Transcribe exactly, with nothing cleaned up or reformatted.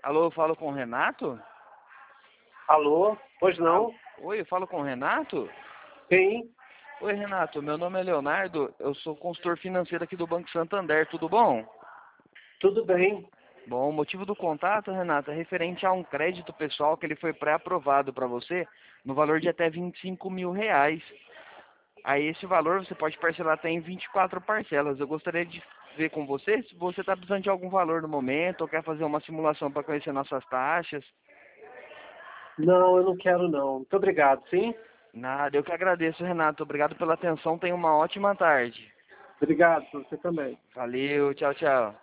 Alô, eu falo com o Renato? Alô? Pois Alô? não? Oi, eu falo com o Renato? Sim, Oi, Renato, meu nome é Leonardo, eu sou consultor financeiro aqui do Banco Santander, tudo bom? tudo bem. Bom, o motivo do contato, Renato, é referente a um crédito pessoal que ele foi pré-aprovado para você no valor de até vinte e cinco mil reais. Aí esse valor você pode parcelar até em vinte e quatro parcelas. Eu gostaria de ver com você se você está precisando de algum valor no momento ou quer fazer uma simulação para conhecer nossas taxas. Não, eu não quero não. Muito obrigado, sim? Nada, eu que agradeço, Renato. Obrigado pela atenção. Tenha uma ótima tarde. Obrigado, pra você também. Valeu, tchau, tchau.